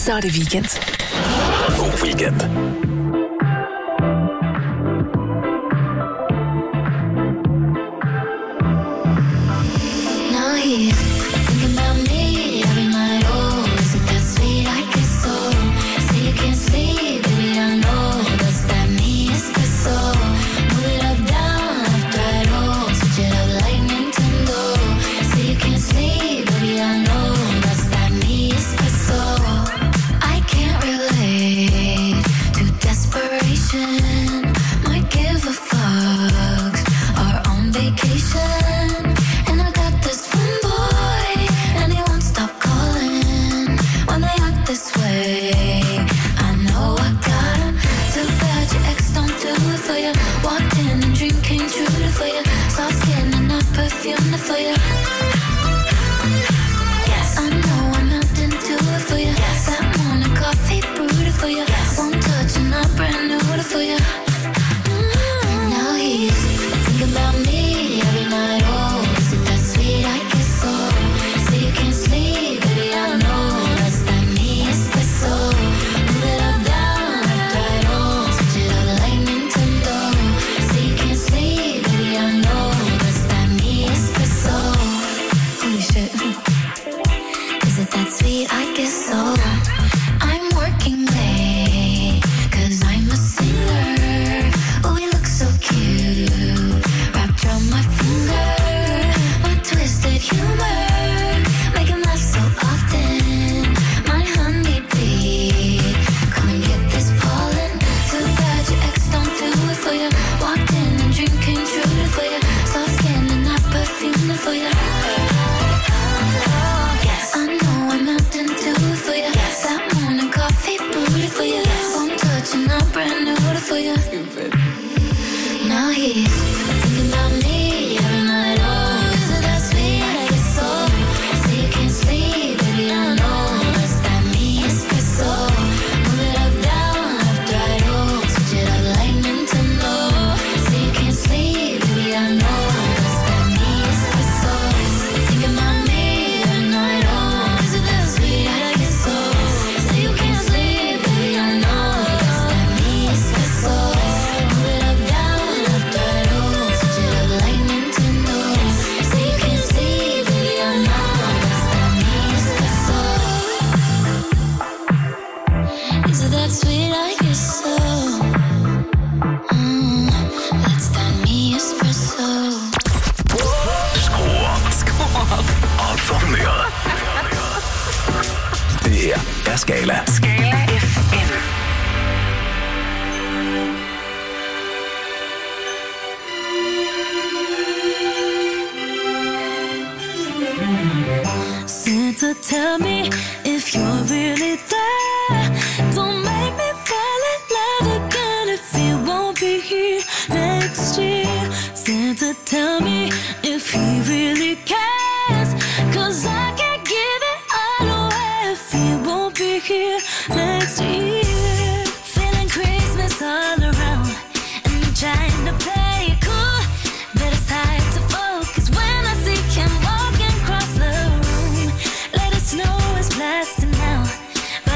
Så er det weekend. God weekend. Now he's thinking about me every night. Oh, is it that sweet? I guess so. Say you can't sleep, baby, I know that's that me espresso. Move it up, down, left, right, oh, switch it up like Nintendo. Say you can't sleep, baby, I know that's that me espresso. I can't relate to desperation. Might give a fuck. Are on vacation. And I got this one boy, and he won't stop calling when they act this way. I know I got him. Too bad your ex don't do it for you. Walked in and dream came true for you. Soft skin and not perfume for you. Yes, I know I'm not didn't do it for you. Yes, that morning coffee brewed it for you. Yes, one touch and I'm brand new for you. Now he's thinking about me every night. Oh, is it that sweet? I guess so. Say you can't sleep, baby, I know that's that me espresso. Move it up, down, left, right, oh, switch it up like Nintendo. Say you can't sleep, baby, I know that's that me espresso. Holy shit. Is it that sweet? I guess so. I'm working late, 'cause I'm a singer. Oh, we look so cute, wrapped around my finger. My twisted humor, make him laugh so often. My honeybee, come and get this pollen. Too bad your ex don't do it for you. Walked in and dream came true for you. Soft skin and not perfume for you. Yes, I know I'm not didn't do it for you. Yes, that morning coffee brewed for you. One touch and I'm brand new for you. Now he's thinking about me every night. Oh, is it that sweet? I guess so. Say you can't sleep, baby, I know that's that me espresso. Move it up, down, left, right, oh, switch it up like Nintendo. Say you can't sleep, baby, I know that's that me espresso. Thinking about me every night. Oh, is it that sweet? I guess so. Say you can't sleep, baby, I know that's that me espresso. Move it up, down, left, right, oh, switch it up like Nintendo. Say you can't sleep, baby, I know that's that me espresso. Is it that sweet? I guess so. That's that me espresso. Skru op. Og for mere. Det her er Skala. Skala FM. Santa, tell me if you're really there. Don't make me fall in love again if you won't be here next year. Santa, tell me if he really cares, 'cause I can't give it all away if he won't be here next year. Feeling Christmas all around and I'm trying to play it cool, but it's hard to focus when I see him walking across the room. Let it snow is blasting now, but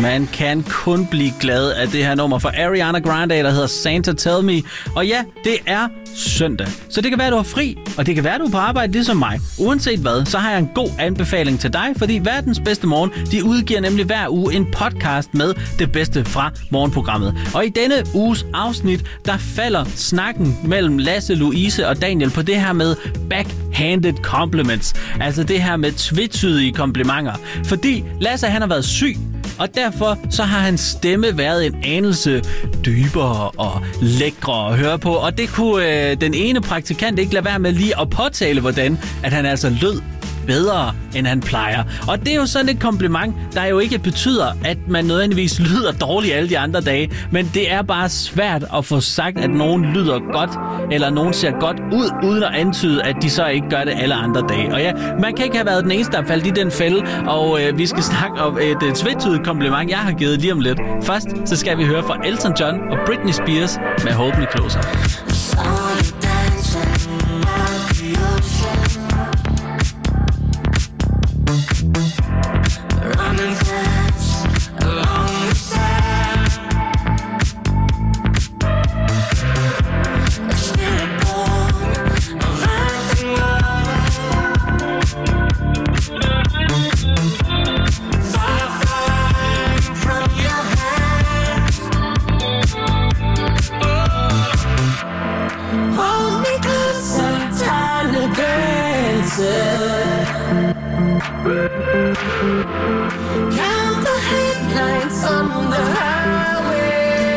Man kan kun blive glad af det her nummer fra Ariana Grande, der hedder Santa Tell Me. Og ja, det er søndag. Så det kan være, du har fri, og det kan være, du er på arbejde ligesom mig. Uanset hvad, så har jeg en god anbefaling til dig, fordi Verdens Bedste Morgen, de udgiver nemlig hver uge en podcast med det bedste fra morgenprogrammet. Og i denne uges afsnit, der falder snakken mellem Lasse, Louise og Daniel på det her med backhanded compliments. Altså det her med tvetydige komplimenter. Fordi Lasse, han har været syg, og derfor så har hans stemme været en anelse dybere og lækre at høre på. Og det kunne den ene praktikant ikke lade være med lige at påtale, hvordan at han altså lød bedre, end han plejer. Og det er jo sådan et kompliment, der jo ikke betyder, at man nødvendigvis lyder dårligt alle de andre dage, men det er bare svært at få sagt, at nogen lyder godt, eller nogen ser godt ud, uden at antyde, at de så ikke gør det alle andre dage. Og ja, man kan ikke have været den eneste, der faldt i den fælde, og vi skal snakke om et tvetydigt kompliment, jeg har givet lige om lidt. Først så skal vi høre fra Elton John og Britney Spears med Hold Me Closer. Count the headlights on the highway.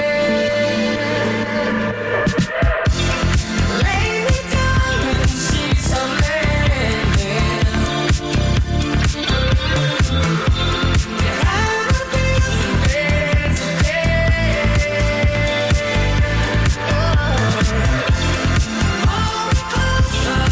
Lay me down in the sheets of linen. You have a piece of bed today. Hold me closer.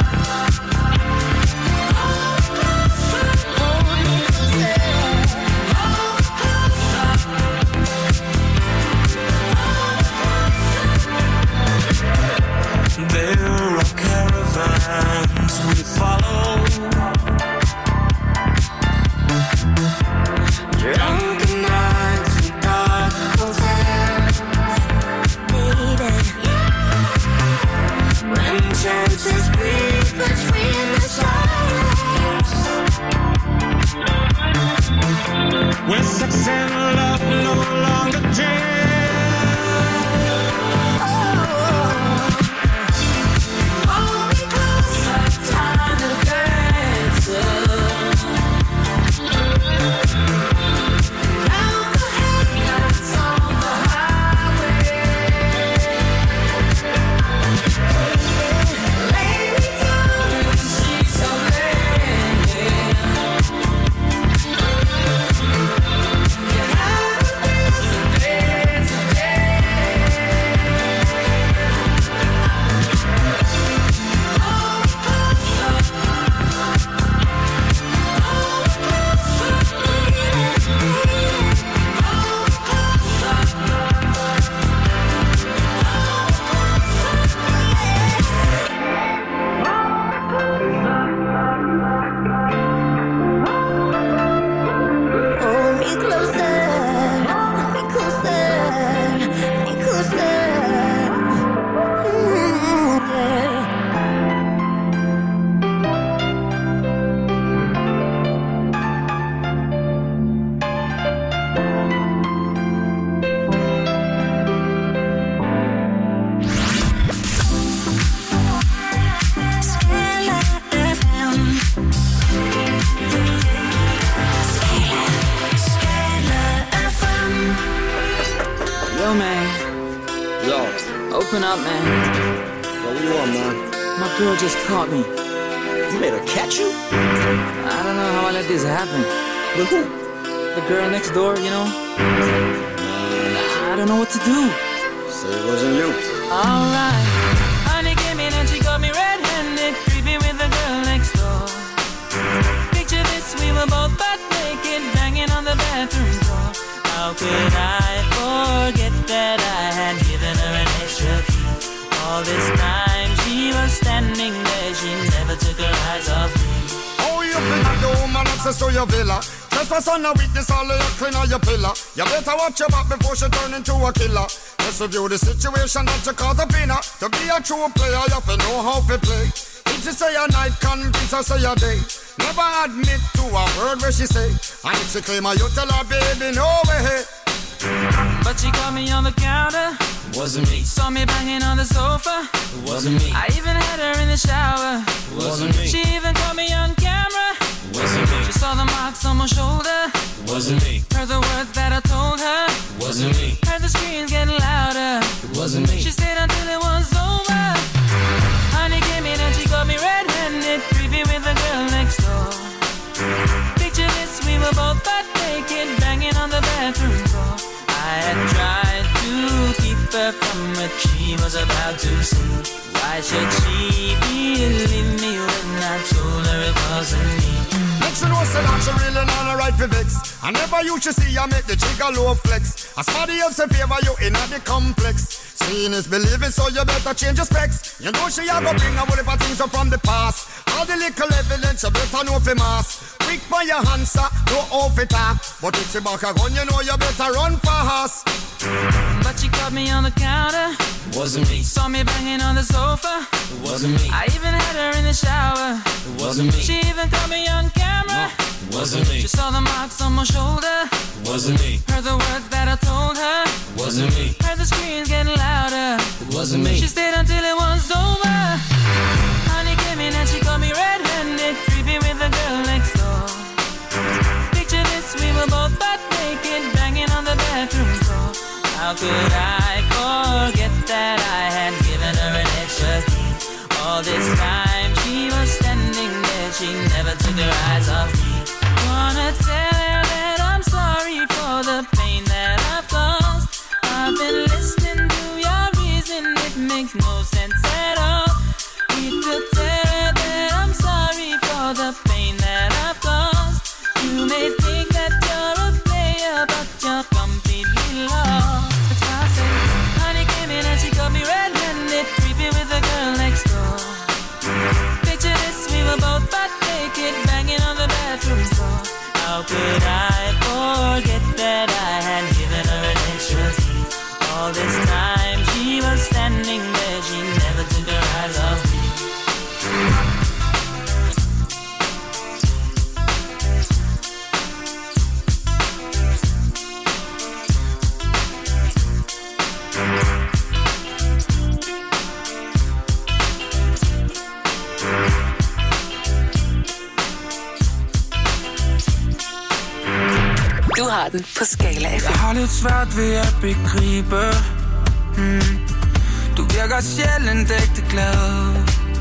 There are caravans we follow, drunken nights and dark hotels, baby. When chances breathe between the silence, when sex and love no longer dream. Open up, man. What do you want, man? My girl just caught me. You made her catch you? I don't know how I let this happen. With who? The girl next door, you know? I don't know what to do. Say it wasn't you. Alright. Honey came in and she got me red-handed, creepy with the girl next door. Picture this, we were both butt naked, banging on the bathroom floor. How could I forget that I had given her an extra key? All this time she was standing there, she never took her eyes off me. Oh, you think I do, man, access to your villa? Just for son of witness all of your clean or your pillar. You better watch your back before she turn into a killer. Just review the situation that you caught up in her. To be a true player, you have to know how to play. If she say a night, convince her say a day. Never admit to a word where she say. And if she claim her, you tell her, baby, no way. But she caught me on the counter. Wasn't me. Saw me banging on the sofa. Wasn't me. I even had her in the shower. Wasn't me. She even caught me on camera. Wasn't me. She saw the marks on my shoulder. Wasn't me. Heard the words that I told her. Wasn't me. Heard the screams getting louder. Wasn't me. She stayed until it was over. Honey came in and she got me red-handed, creepy with the girl next door. Picture this, we were both butt naked, banging on the bathroom floor. I had tried to keep her from what she was about to see. Why should she believe me when I told her it wasn't me? Make sure no say that she really not a right for vex. I never used to see I make the trigger low flex. As somebody else in favor you in the complex. Seeing is believing, so you better change your specs. You know she a go bring a whole heap of things up from the past. All the little evidence you better know for mass. Quick for your answer, no off it up. But if she back a gun, you know you better run fast. But she caught me on the counter. Wasn't me. Saw me banging on the sofa. Wasn't me. I even had her in the shower. Wasn't me. She even caught me on camera. Wasn't me. She saw the marks on my shoulder. Wasn't me. Heard the words that I told her. Wasn't me. Heard the screams getting louder. It wasn't me. She stayed until it was over. Honey came in and she got me red-handed, creepy with the girl next door. Picture this, we were both butt naked, banging on the bathroom floor. How could I forget that I had given her an extra key? All this time she was standing there, she never took her eyes off me. Wanna tell her that I'm sorry for the pain that I've caused. I've been listening to your reason, it makes no sense at all. Need to tell her that I'm sorry for the pain that I've caused. You may think that you're a player, but you're completely lost. That's why I say, honey came in and she got me red-handed, creepy with the girl next door. Picture this, we were both butt naked, banging on the bathroom floor. How could I forget that I had given her an extra key? All this time she was standing there, she never took her eyes off me. Du har den på Skala FM. Jeg har lidt svært ved at begribe. Du virker sjældent ægte glad.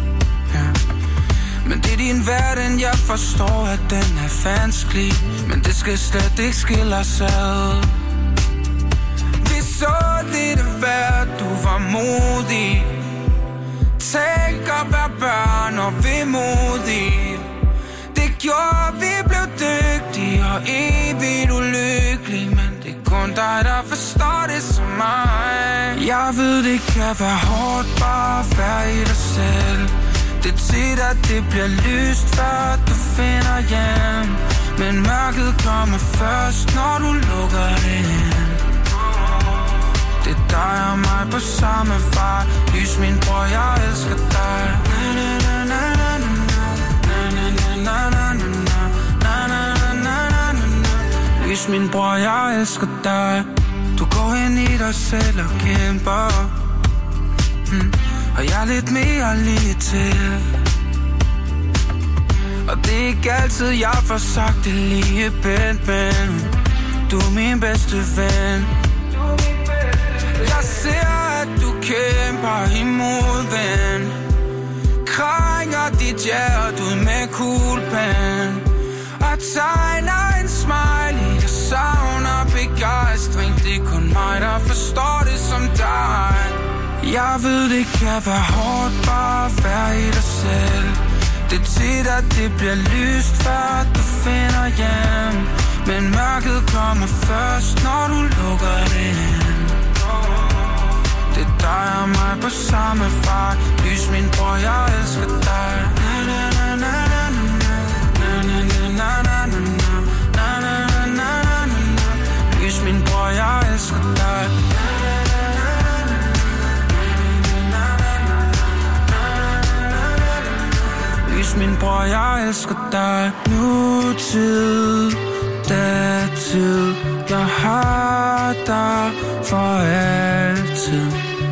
Men det er din verden, jeg forstår, at den er vanskelig. Men det skal slet ikke skille os ad. Vi så lidt af hvert, du var modig. Tænk at være børn og vemodig. Det gjorde, vi blev dygtige og evigt ulykkelige. Men det er kun dig, der forstår det som mig. Jeg ved, det kan være hårdt bare at være i dig selv. Det er tit, at det bliver lyst, før du finder hjem. Men mørket kommer først, når du lukker det ind. Det er dig og mig på samme vej. Lys min bror, jeg elsker dig. Lys min bror, jeg elsker dig. Du går ind i dig selv og kæmper. Og jeg er lidt mere lige til. Og det er ikke altid, jeg får sagt det lige pænt, men du er min bedste ven. Jeg ser, at du kæmper imod, ven. Krænger dit hjerte ud med kuglepen. Og tegner en smiley, jeg savner begejstring. Det er kun mig, der forstår det som dig. Jeg ved, det kan være hårdt bare at være i dig selv. Det er tit, at det bliver lyst, før du finder hjem. Men mørket kommer først, når du lukker det ind. Det er dig og mig på samme vej. Lys min bror, jeg elsker dig. Na na na na na na na na na na na na. Lys min bror, jeg elsker dig. Nutid, datid, jeg har dig for altid.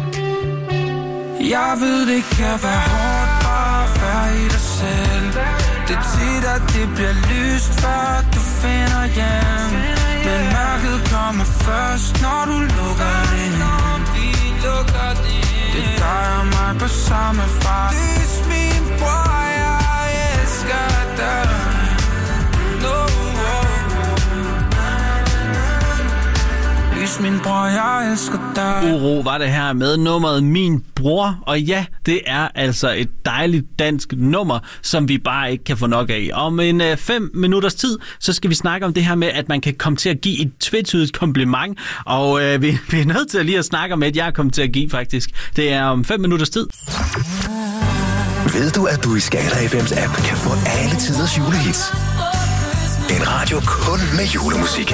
Jeg ved det kan være hårdt bare at være i dig selv. Det er tit at det bliver lyst før du finder hjem. Men mørket kommer først når du lukker det ind. Det er dig og mig på samme fart. Lys min bror, jeg elsker dig. Lys min bror, jeg elsker dig. Uro var det her med nummeret Min Bror. Og ja, det er altså et dejligt dansk nummer, som vi bare ikke kan få nok af. Om en 5 minutters tid, så skal vi snakke om det her med, at man kan komme til at give et tvetydigt kompliment. Og vi er nødt til lige at snakke om, at jeg er kommet til at give faktisk. Det er om 5 minutters tid. Ved du, at du i Skala FM's app kan få alle tiders julehits? En radio kun med julemusik.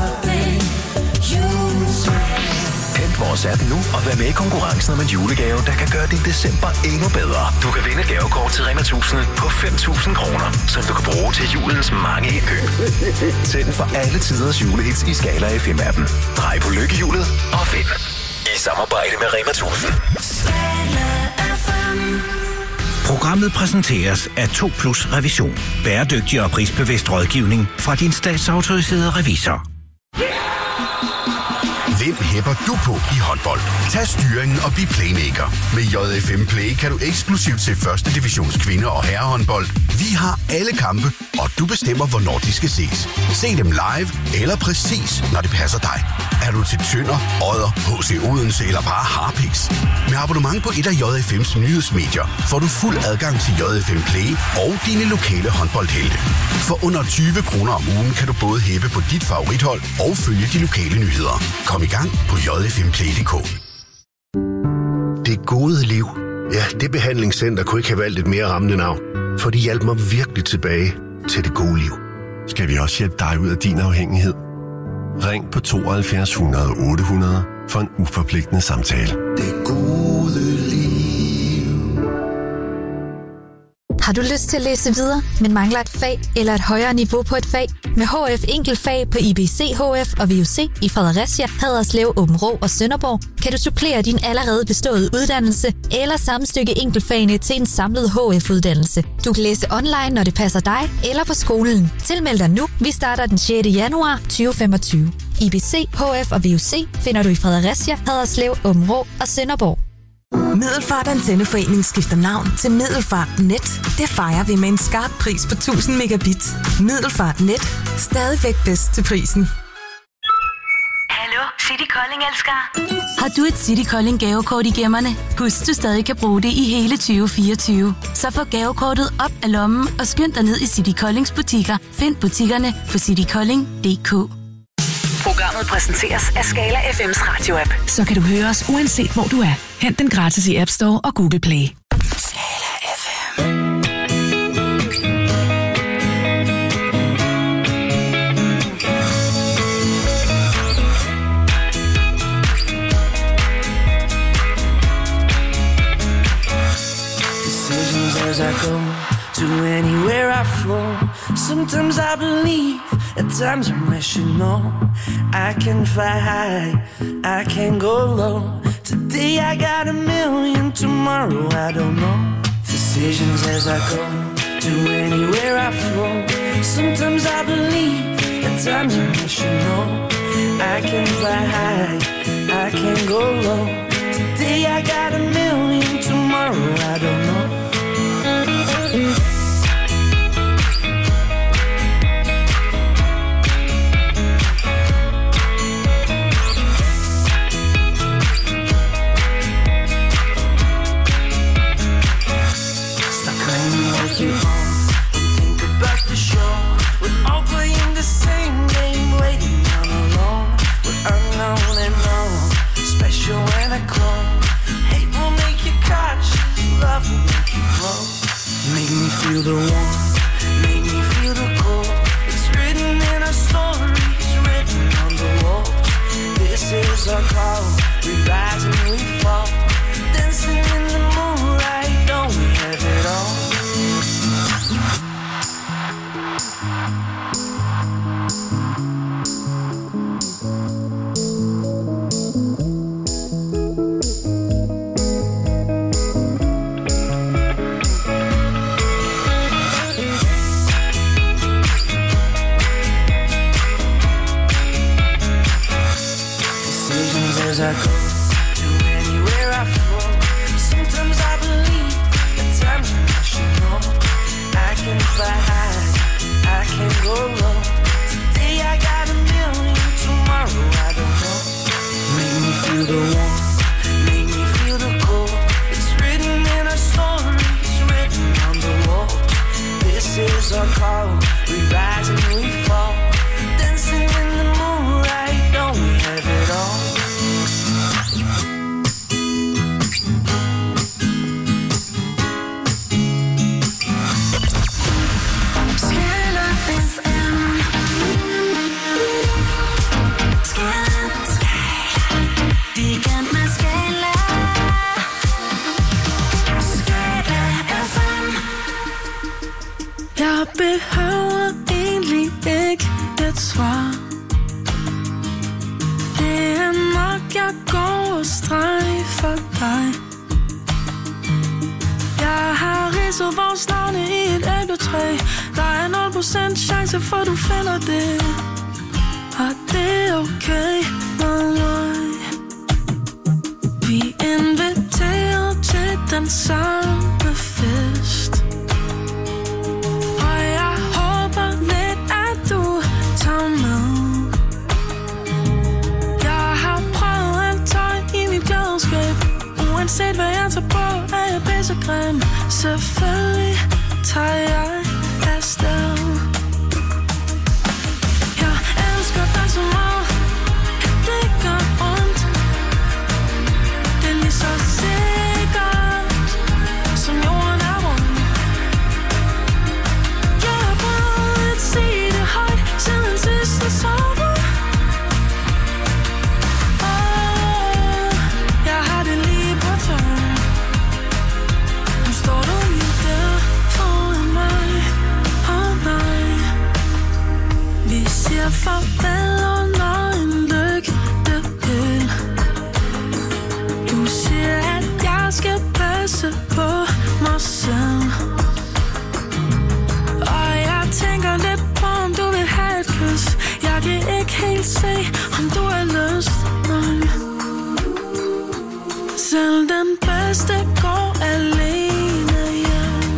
Hent vores app nu og vær med i konkurrencen om en julegave, der kan gøre din december endnu bedre. Du kan vinde et gavekort til Rema 1000 på 5.000 kroner, som du kan bruge til julens mange indkøb. Tænd for alle tiders julehits i Skala FM-appen. Drej på lykkehjulet og vind. I samarbejde med Rema 1000. Programmet præsenteres af 2+ Revision. Bæredygtig og prisbevidst rådgivning fra din statsautoriserede revisor. Hvem hæpper du på i håndbold? Tag styringen og bliv playmaker. Med JFM Play kan du eksklusivt se første divisions kvinde- og herrehåndbold. Vi har alle kampe, og du bestemmer, hvornår de skal ses. Se dem live eller præcis, når det passer dig. Er du til Tønder, Odder, HC Odense eller bare Harpiks? Med abonnement på et af JFM's nyhedsmedier får du fuld adgang til JFM Play og dine lokale håndboldhelte. For under 20 kroner om ugen kan du både hæppe på dit favorithold og følge de lokale nyheder. Kom i gang på jfmplay.dk. Det gode liv. Ja, det behandlingscenter kunne ikke have valgt et mere rammende navn, for de hjalp mig virkelig tilbage til det gode liv. Skal vi også hjælpe dig ud af din afhængighed? Ring på 72 100 800 for en uforpligtende samtale. Det gode liv. Har du lyst til at læse videre, men mangler et fag eller et højere niveau på et fag? Med HF Enkeltfag på IBC HF og VUC i Fredericia, Haderslev, Aabenraa og Sønderborg, kan du supplere din allerede beståede uddannelse eller sammenstykke enkeltfagene til en samlet HF-uddannelse. Du kan læse online, når det passer dig, eller på skolen. Tilmeld dig nu. Vi starter den 6. januar 2025. IBC, HF og VUC finder du i Fredericia, Haderslev, Aabenraa og Sønderborg. Middelfart Antenneforening skifter navn til Middelfart Net. Det fejrer vi med en skarp pris på 1000 megabit. Middelfart Net. Stadigvæk bedst til prisen. Hallo, City Kolding elsker. Har du et City Kolding gavekort i gemmerne? Husk, du stadig kan bruge det i hele 2024. Så få gavekortet op af lommen og skynd dig ned i City Koldings butikker. Find butikkerne på citykolding.dk. Programmet præsenteres af Skala FM's radio-app. Så kan du høre os uanset hvor du er. Hent den gratis i App Store og Google Play. Skala FM. Decisions as I go to anywhere I flow. Sometimes I believe, at times I'm rational. I can fly high, I can go low. Today I got a million, tomorrow I don't know. Decisions as I go to anywhere I flow. Sometimes I believe, at times I'm rational. I can fly high, I can go low. Today I got a million, tomorrow I don't know. You on, think about the show. We're all playing the same game, waiting on alone. We're unknown and known, special when I grow. Hate will make you cautious, love will make you grow. Make me feel the warmth, make me feel the cold. It's written in our stories, written on the walls. This is our call, we rise and we fall. Dancing in the moonlight, don't we have it all? behøver egentlig ikke et svar. Det er nok, jeg går og strejfer dig. Jeg har ridset vores navne i et æbletræ. Der er 0% chance for du finder det. Og det er okay med mig. Vi inviterer til den samme fest. Og jeg håber lidt, at du tager med. Jeg har prøvet alt tøj i mit glædeskab. Uanset hvad jeg tager på, er jeg pissegrim. Selvfølgelig tager jeg afsted. Jeg elsker dig så meget, at det gør ondt. Det er lige så sikkert, som jorden er rund. Jeg har prøvet at sige det højt, siden sidste sommer. Jeg har det lige på tøjen. Nu står du lige der foran mig. Nej, vi siger farvel under en lygtepæl. Du siger, at jeg skal passe på mig selv. Og jeg tænker lidt på, om du vil have et kys. Jeg kan ikke helt se, om du har lyst. Nej. Selv den bedste går alene hjem.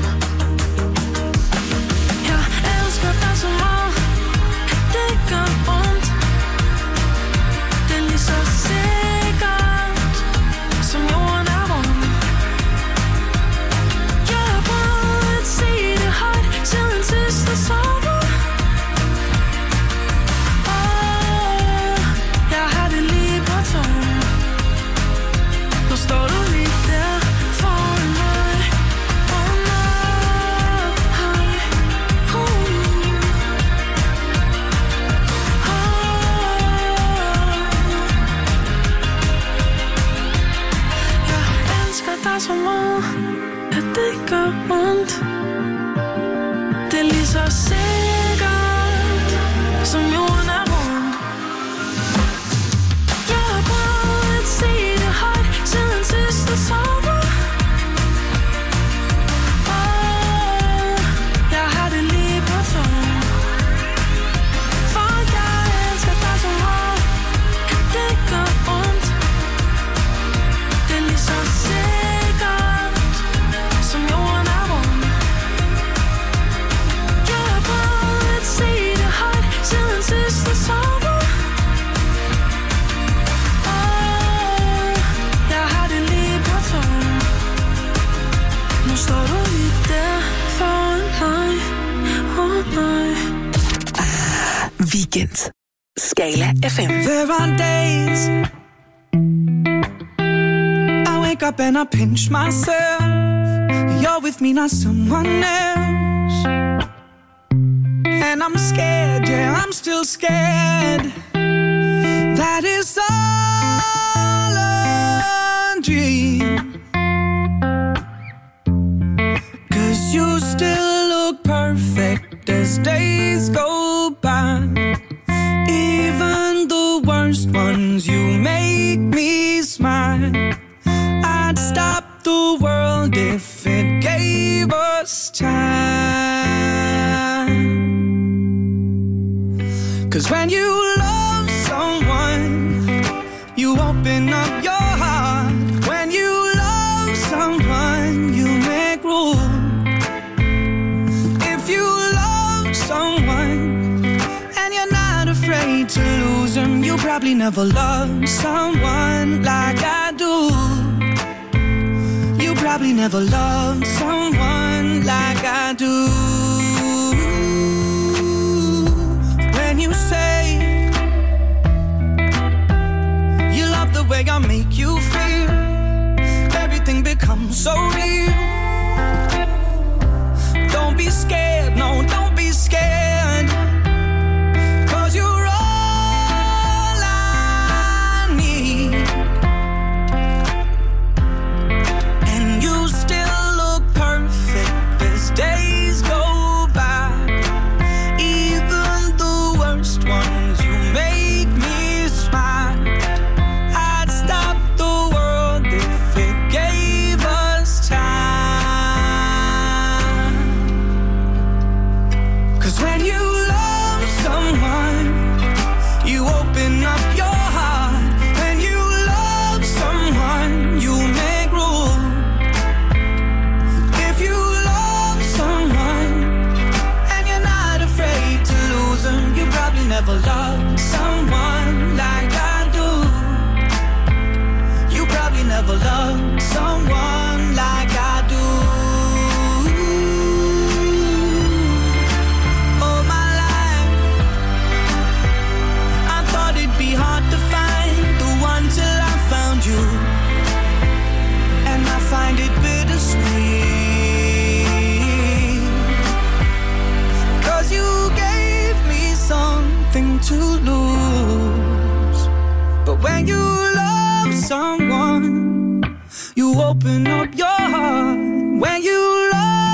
Jeg elsker dig så meget, at det gør ondt. Det er lige så sikkert, som jorden er rund. Jeg har prøvet at sige det højt, siden sidste sommer. Jeg har det lige på tøjen. Nu står du lige der foran mig. Jeg elsker dig så meget, at det gør ondt. Det er lige så sikkert, som jorden er rund. Jeg har prøvet at sige det højt, siden sidste sommer. Jeg har det lige på tøjen. For jeg elsker dig så meget, at det gør ondt. Det er lige så sikkert, som jorden er rund. Jeg har prøvet at sige det højt, siden sidste sommer. Jeg har det lige på tøjen. Nu står du lige der foran mig. Nej. Weekend. Skala FM. There are days I wake up and I pinch myself. You're with me, not someone else. And I'm scared, yeah, I'm still scared. That is all a dream. 'Cause you still look perfect as days go by. Even the worst ones, you make me smile. I'd stop the world if it gave us time. 'Cause when you love someone, you open up your heart. When you love someone, you make room. If you love someone and you're not afraid to lose them, you probably never loved someone like I do. You probably never loved someone like I do. When you say you love the way I make you feel, everything becomes so real. Don't be scared, no, don't be scared. 'Cause you're all I need. And you still look perfect as days go by.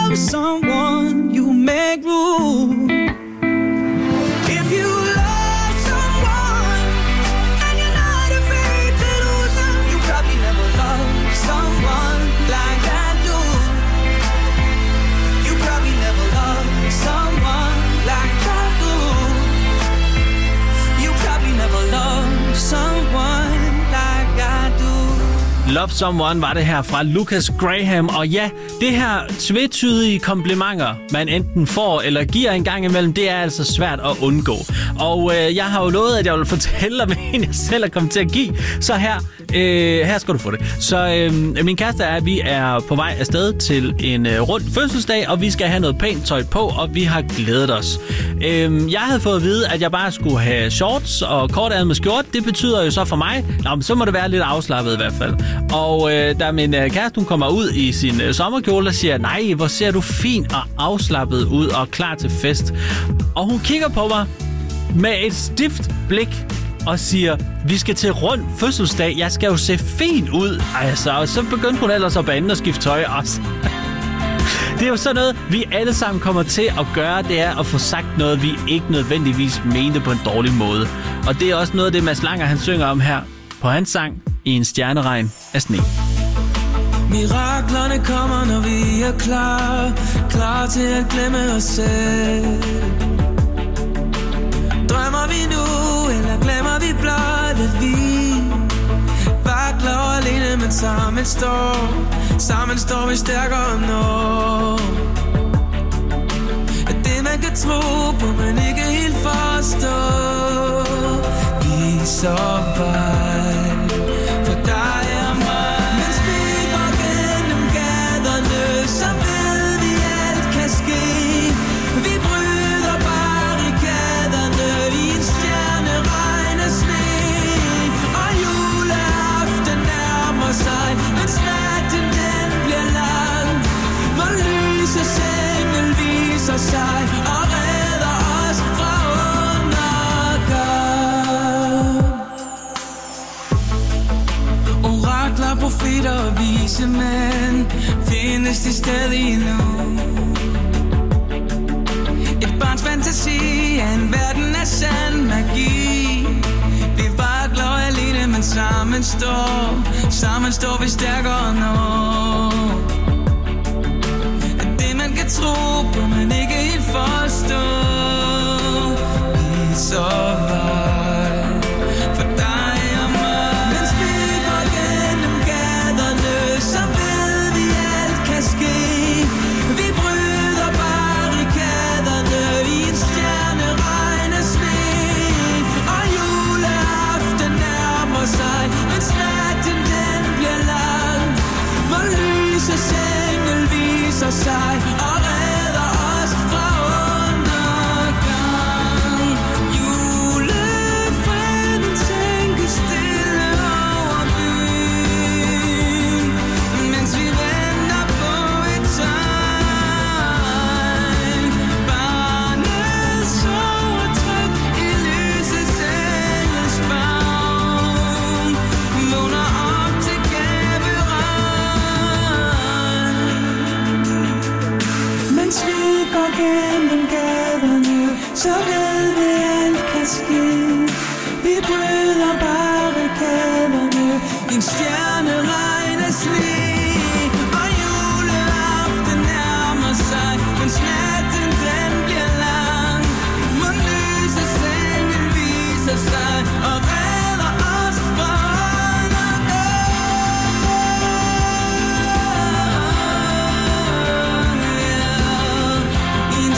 love someone, you make room. If you love someone and you're not afraid to lose them, you probably never loved someone like I do. You probably never loved someone like I do. You probably never loved someone like I do. Love Someone var det her fra Lucas Graham. Og ja, det her tvetydige komplimenter, man enten får eller giver en gang imellem, det er altså svært at undgå. Og jeg har jo lovet, at jeg vil fortælle dig, hvad jeg selv er kommet til at give. Så her skal du få det. Så min kæreste er, at vi er på vej afsted til en rund fødselsdag, og vi skal have noget pænt tøj på, og vi har glædet os. Jeg havde fået at vide, at jeg bare skulle have shorts og kortærmet skjort. Det betyder jo så for mig, så må det være lidt afslappet i hvert fald. Og da min kæreste hun kommer ud i sin sommerkjole, der siger, nej, hvor ser du fin og afslappet ud og klar til fest. Og hun kigger på mig med et stift blik og siger, vi skal til rund fødselsdag, jeg skal jo se fin ud. Altså, og så begyndte hun ellers at bande og skifte tøj også. Det er jo sådan noget, vi alle sammen kommer til at gøre, det er at få sagt noget, vi ikke nødvendigvis mente på en dårlig måde. Og det er også noget af det, Mads Langer han synger om her på hans sang I en stjerneregn af sne. Miraklerne kommer, når vi er klar til at glemme os selv. Drømmer vi nu, eller glemmer vi blot, at vi vakler alene, men sammen står vi stærkere når. At det man kan tro på, men ikke helt forstå, vi så vej for dig og mig. Mens vi går gennem gaderne, så ved vi alt kan ske. Vi bryder barrikaderne i en stjerneregn af sne. Og juleaften nærmer sig, mens natten den bliver lang. Hvor lysets engel viser sig og redder os fra undergang. Orakler, profeter og vise mænd, findes de stadig nu? Et barns fantasi er en verden af sand magi. Vi vakler alene, men sammen står vi stærkere når. At det man kan tro på, men ikke helt forstå, vi så vej for dig og mig. Mens vi går gennem gaderne, så ved vi alt kan ske. Vi bryder barrikaderne i en stjerneregn af sne. Og juleaften nærmer sig, mens natten den bliver lang. Hvor lysets engel viser sig og redder os fra undergang. Julefreden tænker stille over byen, mens vi venter på et tegn. Barnet sover trygt i lysets engels favn, vågner op til gaveregn. Mens vi går gennem gaderne, så ved vi alt kan ske. Vi bryder barrikaderne i en stjerneregn af sne. Og juleaften nærmer sig, mens natten den bliver lang. Må lysets engel viser sig og redder os fra undergang. En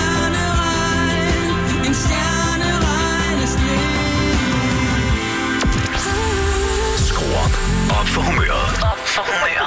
stjerneregn af sne. Skru op for humøret.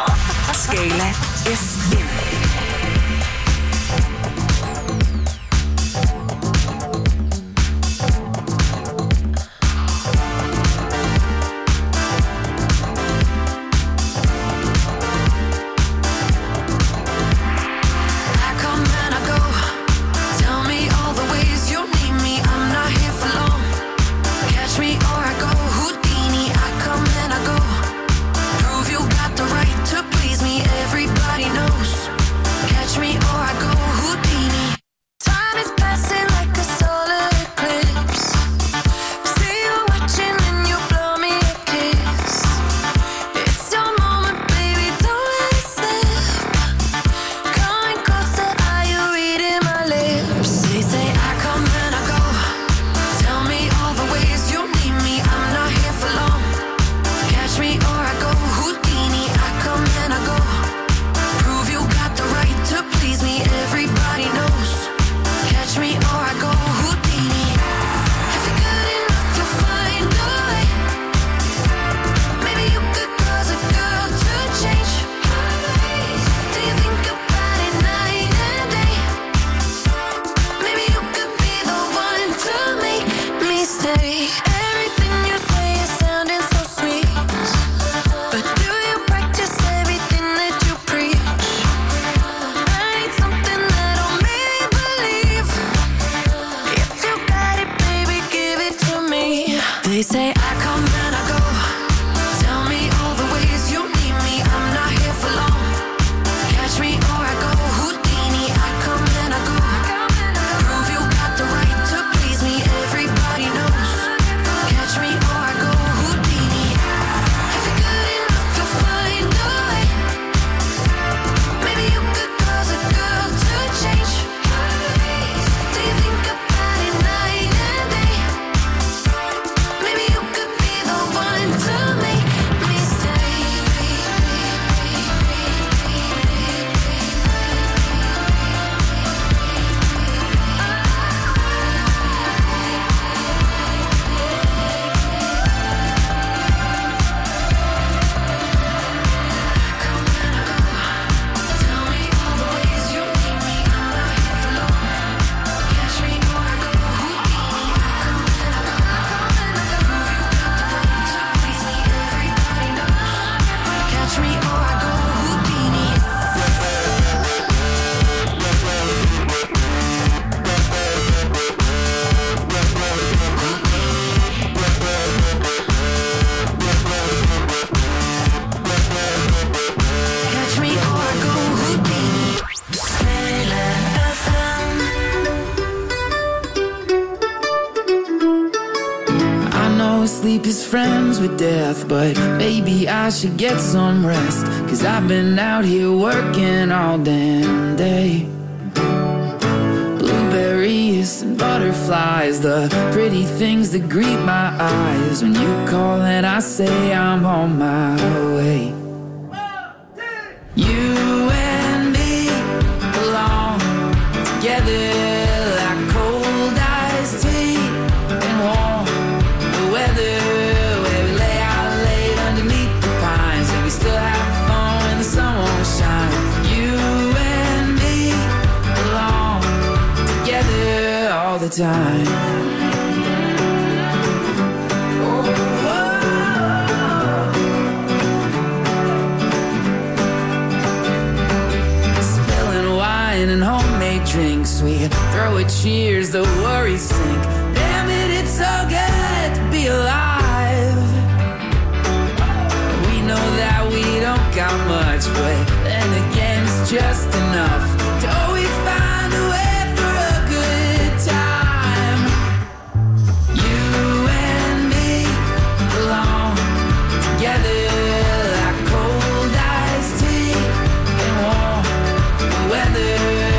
is friends with death, but maybe I should get some rest, 'cause I've been out here working all damn day. Blueberries and butterflies, the pretty things that greet my eyes. When you call and I say I'm on my way. You and me belong together like cold iced tea and warm the weather, where we lay out late underneath the pines and we still have fun when the sun won't shine. You and me belong together all the time. And homemade drinks, we throw a cheers, the worries sink. Damn it, it's so good to be alive. We know that we don't got much, but then again it's just enough to always find a way for a good time. You and me belong together like cold iced tea and warm weather.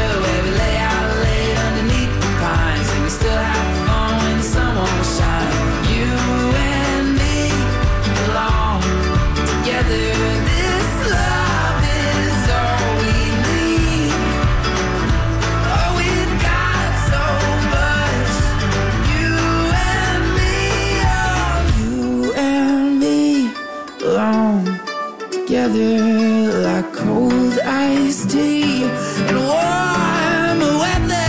Still have fun when the sun won't shine. You and me belong together. This love is all we need. Oh, we've got so much. You and me, oh, you and me belong together like cold iced tea and warm weather.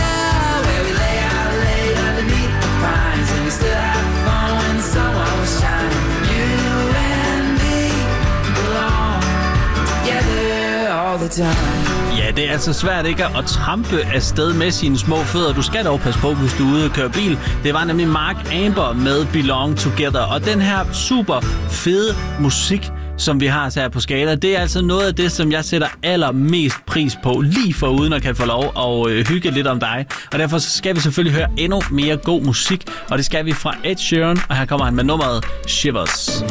Still have fun when the sun won't shine. You and me belong together all the time. Ja, det er altså svært ikke at trampe afsted med sine små fødder. Du skal dog passe på, hvis du er ude og køre bil. Det var nemlig Mark Amber med Belong Together. Og den her super fede musik, som vi har her på Skala, det er altså noget af det, som jeg sætter allermest pris på, lige for uden at kan få lov at hygge lidt om dig. Og derfor skal vi selvfølgelig høre endnu mere god musik, og det skal vi fra Ed Sheeran, og her kommer han med nummeret Shivers.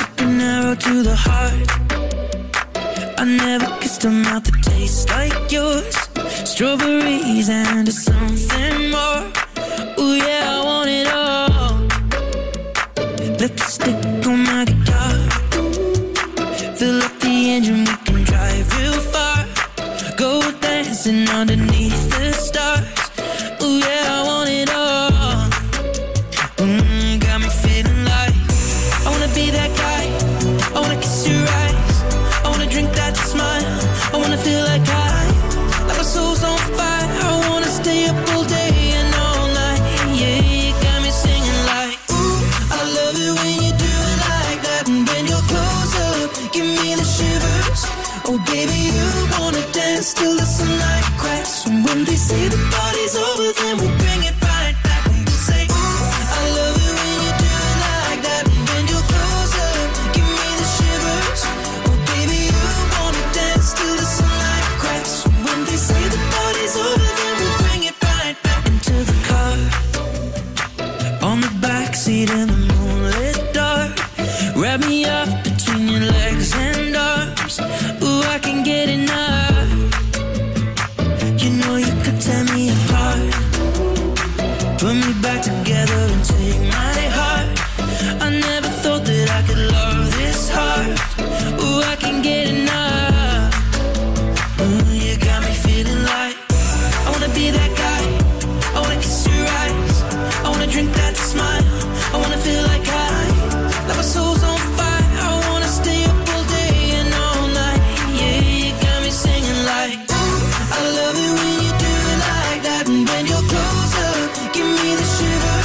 I never kissed a mouth that tastes like yours. Strawberries and something more. Ooh yeah, I want it all. Lipstick on my guitar. Fill up the engine, we can drive real far. Go dancing underneath the stars. Ooh yeah, I want it all. Got me feeling like I wanna be that guy. I wanna kiss your eyes. I wanna drink that smile. I wanna feel like my soul's on fire. I wanna stay up all day and all night. Yeah, you got me singing like, ooh, I love it when you do it like that. And when you're close up, give me the shivers. Oh baby, you wanna dance till the sunlight cracks. And when they say the party's over, then we bring it right back. And we'll say, ooh, I love it when you do it like that. And when you're close up, give me the shivers. Oh baby, you wanna dance till the sunlight cracks. And when they say the party's over, then we bring it right back into the car. On the backseat in the moonlit dark. Wrap me up between your legs and arms. Ooh, I can get enough. You know you could tear me apart. Put me back together and take my heart. I never thought that I could love this hard. Ooh, I can get enough. Ooh, you got me feeling like I wanna be that guy. I wanna kiss your eyes. I wanna drink that smile. I wanna feel like my soul's on fire. I wanna stay up all day and all night. Yeah, you got me singing like, ooh, I love it when you do it like that. And when you're close up, give me the shiver.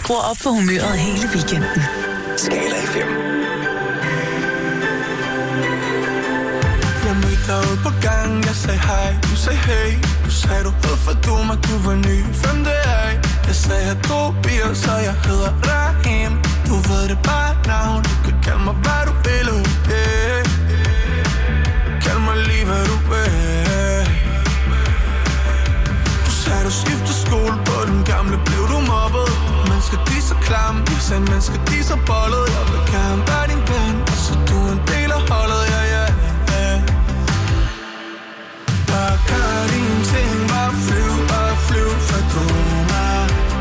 skruer op for humøret hele weekenden. Skala FM. Jeg mødte dig ude på gangen, jeg sagde hej, du sagde hey. Du sagde du hed for du mig, du var ny, hvem det er. Jeg sagde jeg drog bier, så jeg hedder Rahim. Du ved det bare navn, du kan kalde mig hvad du vil, hey. Kald mig lige hvad du vil. Du sagde du skiftede skole, på den gamle blev du mobbet. Mennesker de så klamme, jeg sagde mennesker de så bollet. Jeg vil gerne være din ven, og så du en del af holdet, ja. Bare gør dine ting, bare flyv for du mig.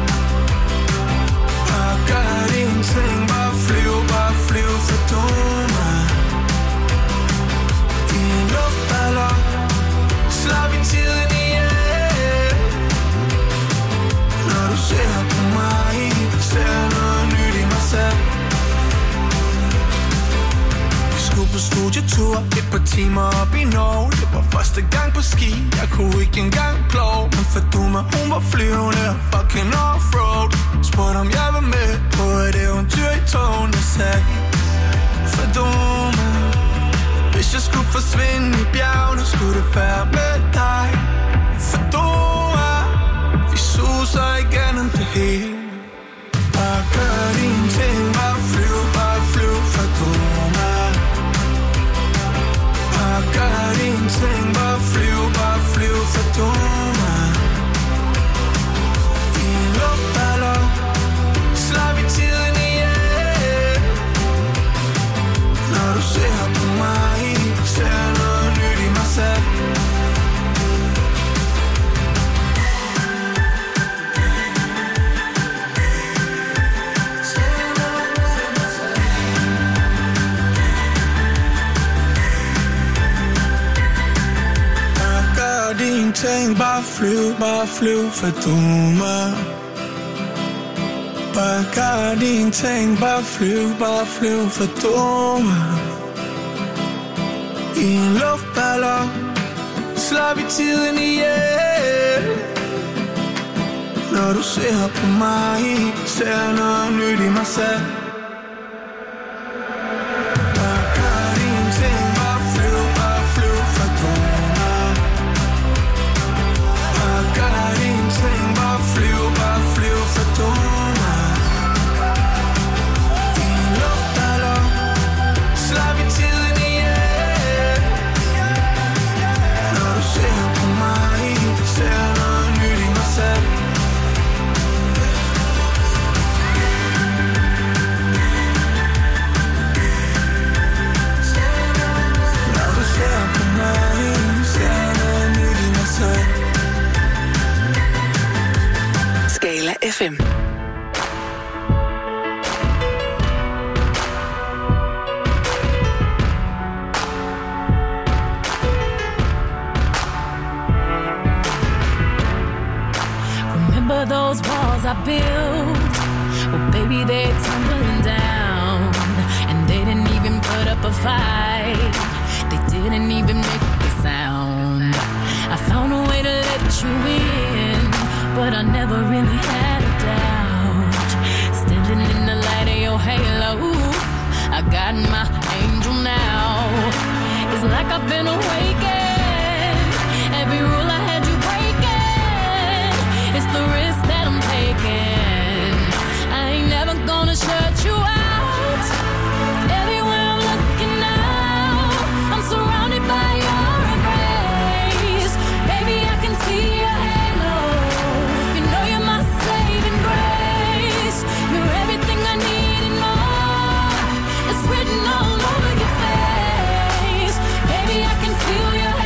Bare gør dine ting, bare flyv for du mig. I en luftballon, slap i tiden ihjel. Når du ser på mig, ser noget nyt i mig selv. På studietur, et par timer op i Norge. Det var første gang på ski, jeg kunne ikke engang plove. Men Faduma, hun var flyvende, fucking off-road. Spurgte om jeg var med på et eventyr i togen. Jeg sagde, Faduma, hvis jeg skulle forsvinde i bjergene, skulle det være med dig. Faduma, vi suser igennem det hele. Bare gør dine ting, bare flyv Faduma. Gør dine ting, bare flyv for du mig. I en luftballon, slap i tiden ihjel. Når du ser på mig, ser noget nyt i mig selv. Dine ting, bare flyv for du mig. Bare gør dine ting, bare flyv for du mig. I en luftballon, slap i tiden ihjel. Når du ser på mig, ser noget nyt i mig selv. FM. Remember those walls I built? Well, baby, they're tumbling down. And they didn't even put up a fight. They didn't even make a sound. I found a way to let you in, but I never really had a doubt. Standing in the light of your halo, I got my angel now. It's like I've been awakened. Every rule I had you breaking. It's the risk that I'm taking. I ain't never gonna shut you out. Everywhere I'm looking now, I'm surrounded by your embrace. Baby, I can see your halo. You know you're my saving grace. You're everything I need and more. It's written all over your face. Baby, I can feel your halo.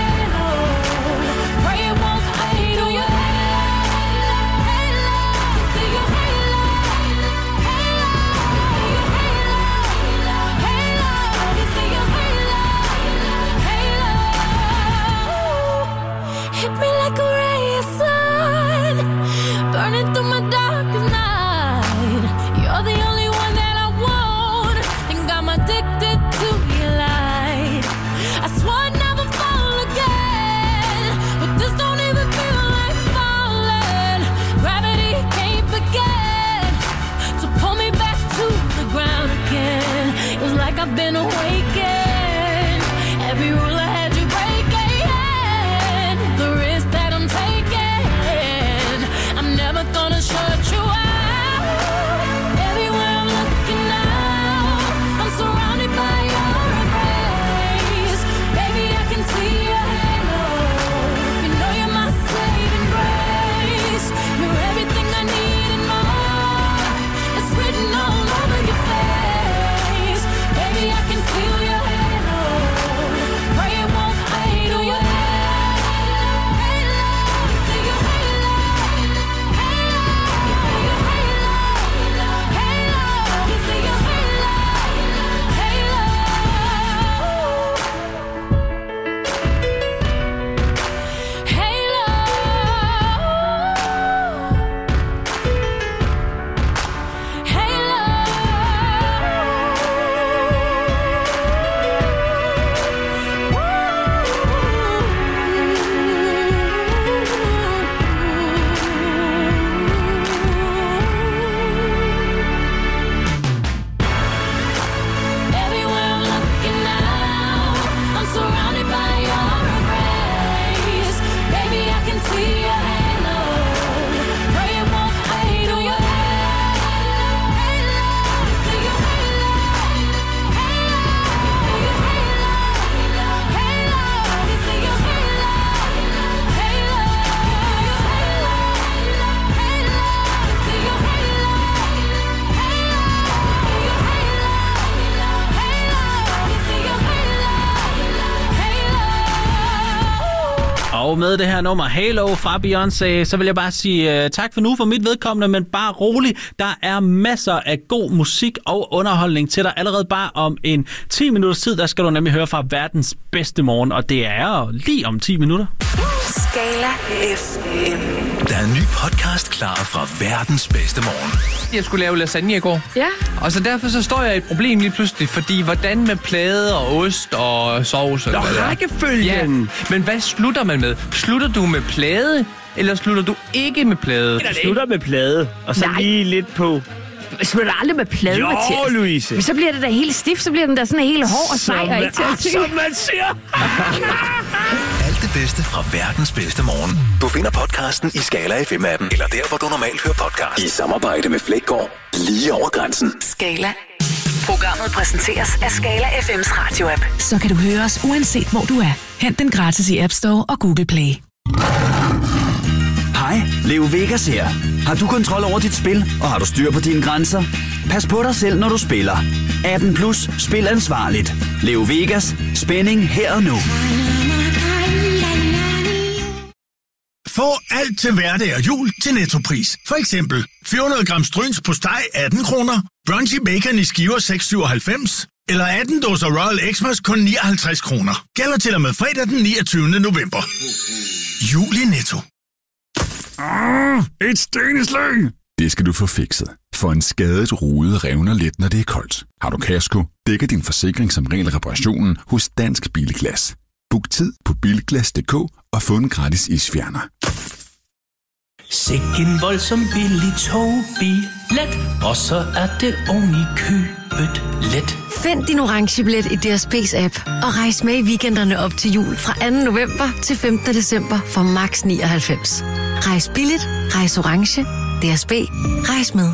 Og med det her nummer Halo fra Beyoncé, så vil jeg bare sige tak for nu for mit vedkommende, men bare rolig. Der er masser af god musik og underholdning til dig. Allerede bare om en 10 minutters tid, der skal du nemlig høre fra verdens bedste morgen, og det er lige om 10 minutter. Skala FM. Der er en ny podcast klar fra verdens bedste morgen. Jeg skulle lave lasagne i går. Ja. Og så derfor så står jeg i et problem lige pludselig, fordi hvordan med plade og ost og sovs? Nå, rækkefølgen! Ja, men hvad slutter man med? Slutter du med plade, eller slutter du ikke med plade? Jeg slutter med plade, og så lige lidt på... Jeg slutter aldrig med plade, Mathias. Jo, Louise. Men så bliver det da helt stift, så bliver den der sådan helt hård og sej og ikke til at som man siger. Alt det bedste fra verdens bedste morgen. Du finder podcasten i Skala FM-appen, eller der, hvor du normalt hører podcast. I samarbejde med Flækgaard, lige over grænsen. Skala. Programmet præsenteres af Skala FM's radio-app. Så kan du høre os uanset hvor du er. Hent den gratis i App Store og Google Play. Hej, Leo Vegas her. Har du kontrol over dit spil, og har du styr på dine grænser? Pas på dig selv, når du spiller. 18 plus, spil ansvarligt. Leo Vegas, spænding her og nu. Få alt til hverdag og jul til Nettopris. For eksempel 400 gram Stryns på steg 18 kroner, Brunchy Bacon i skiver 6,97 eller 18 dåser Royal Express kun 59 kroner. Gælder til og med fredag den 29. november. Jul i Netto. Et steneslag! Det skal du få fikset. For en skadet rude revner let, når det er koldt. Har du kasko, dækker din forsikring som regel reparationen hos Dansk Bilglas. Book tid på bilglas.dk og få en gratis isfjerner. Sikken voldsom billig togbillet, og så er det oven i købet let. Find din orange billet i DSB's app og rejs med i weekenderne op til jul fra 2. november til 15. december for max 99. Rejs billigt, rejs orange. DSB, rejs med.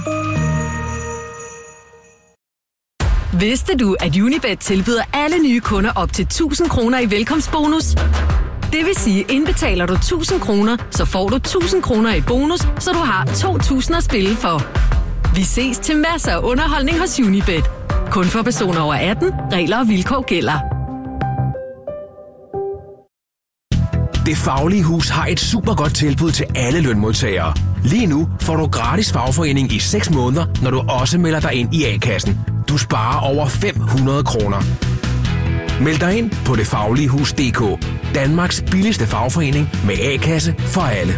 Vidste du, at Unibet tilbyder alle nye kunder op til 1000 kroner i velkomstbonus? Det vil sige, indbetaler du 1000 kroner, så får du 1000 kroner i bonus, så du har 2000 at spille for. Vi ses til masser af underholdning hos Unibet. Kun for personer over 18. Regler og vilkår gælder. Det Faglige Hus har et super godt tilbud til alle lønmodtagere. Lige nu får du gratis fagforening i 6 måneder, når du også melder dig ind i A-kassen. Du sparer over 500 kroner. Meld dig ind på detfagligehus.dk. Danmarks billigste fagforening med A-kasse for alle.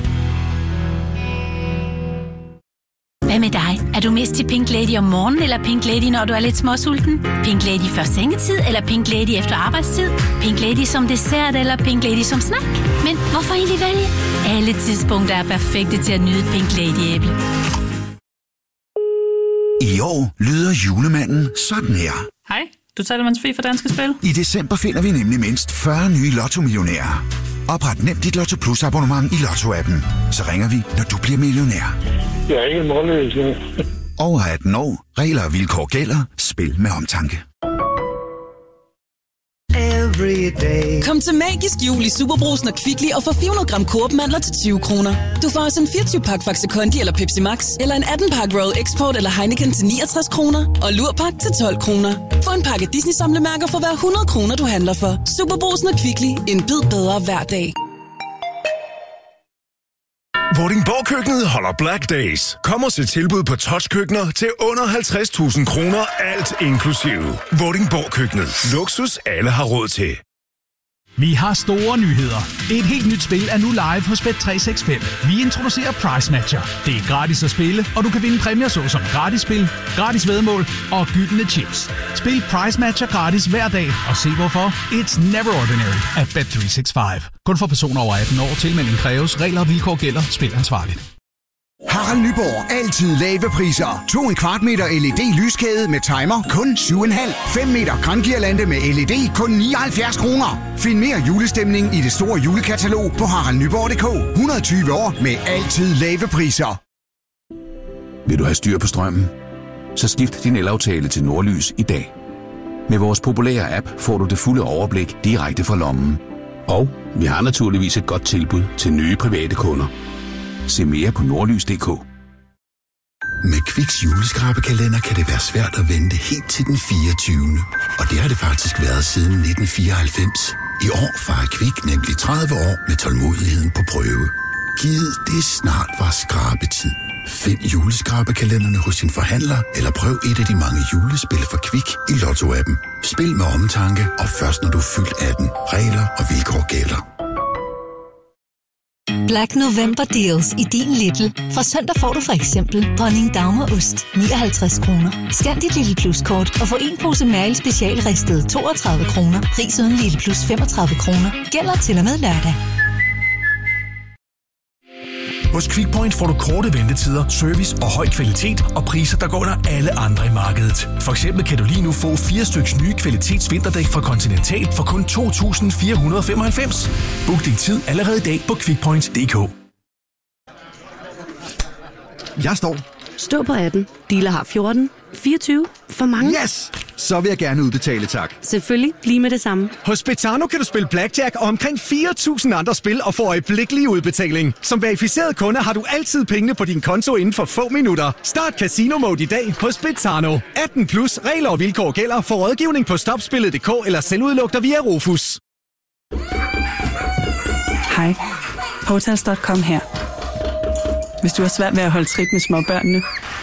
Hvad med dig? Er du mest til Pink Lady om morgenen, eller Pink Lady, når du er lidt småsulten? Pink Lady før sengetid, eller Pink Lady efter arbejdstid? Pink Lady som dessert, eller Pink Lady som snack? Men hvorfor egentlig vælge? Alle tidspunkter er perfekte til at nyde Pink Lady-æble. I år lyder julemanden sådan her. Hej, du taler med Sofie fra Danske Spil. I december finder vi nemlig mindst 40 nye Lotto-millionærer. Opret nemt dit Lotto Plus abonnement i Lotto-appen. Så ringer vi, når du bliver millionær. Jeg er ikke målløs. Over 18 år. Regler og vilkår gælder. Spil med omtanke. Kom til Magisk Jul i Superbrugsen og Kvickly og få 400 gram Coop-mandler til 20 kroner. Du får også en 24-pakke Faxe Kondi eller Pepsi Max, eller en 18-pakke Royal Export eller Heineken til 69 kroner, og Lurpak til 12 kroner. Få en pakke Disney-samlemærker for hver 100 kroner, du handler for. Superbrugsen og Kvickly. En bid bedre hver dag. Vordingborg-køkkenet holder Black Days. Kom og se tilbud på touchkøkkener til under 50.000 kroner, alt inklusive. Vordingborg-køkkenet. Luksus alle har råd til. Vi har store nyheder. Et helt nyt spil er nu live hos Bet365. Vi introducerer Price Matcher. Det er gratis at spille, og du kan vinde præmier såsom gratis spil, gratis væddemål og gyldne chips. Spil Price Matcher gratis hver dag, og se hvorfor. It's never ordinary at Bet365. Kun for personer over 18 år. Tilmelding kræves. Regler og vilkår gælder. Spil ansvarligt. Harald Nyborg. Altid lave priser. 2¼ meter LED-lyskæde med timer. Kun 7,5. 5 meter kransguirlande med LED. Kun 79 kroner. Find mere julestemning i det store julekatalog på haraldnyborg.dk. 120 år med altid lave priser. Vil du have styr på strømmen? Så skift din elaftale til Nordlys i dag. Med vores populære app får du det fulde overblik direkte fra lommen. Og vi har naturligvis et godt tilbud til nye private kunder. Se mere på nordlys.dk. Med Kviks juleskrabekalender kan det være svært at vente helt til den 24. Og det har det faktisk været siden 1994. I år fejrer Kvik nemlig 30 år med tålmodigheden på prøve. Givet det snart var skrabetid. Find juleskrabekalenderne hos din forhandler, eller prøv et af de mange julespil for Kvik i Lotto-appen. Spil med omtanke, og først når du er fyldt 18. Regler og vilkår gælder. Black November Deals i din Lidl. Fra søndag får du for eksempel Dronning Dagmarost 59 kroner. Scan dit Lidl Plus-kort og få en pose Mærel Special ristet 32 kroner. Pris uden Lidl Plus 35 kroner. Gælder til og med lørdag. Hos Quickpoint får du korte ventetider, service og høj kvalitet og priser, der går under alle andre i markedet. For eksempel kan du lige nu få 4 styks nye kvalitetsvinterdæk fra Continental for kun 2.495. Book din tid allerede i dag på quickpoint.dk. Jeg står. Stå på 18. Dealer har 14. 24. For mange. Yes! Så vil jeg gerne udbetale, tak. Selvfølgelig. Lige med det samme. Hos Betano kan du spille blackjack og omkring 4.000 andre spil og få øjeblikkelig udbetaling. Som verificeret kunde har du altid pengene på din konto inden for få minutter. Start Casino Mode i dag hos Betano. 18 plus regler og vilkår gælder. For rådgivning på stopspillet.dk eller selvudluk dig via Rufus. Hej. Hotels.com her. Hvis du har svært ved at holde trit med småbørnene,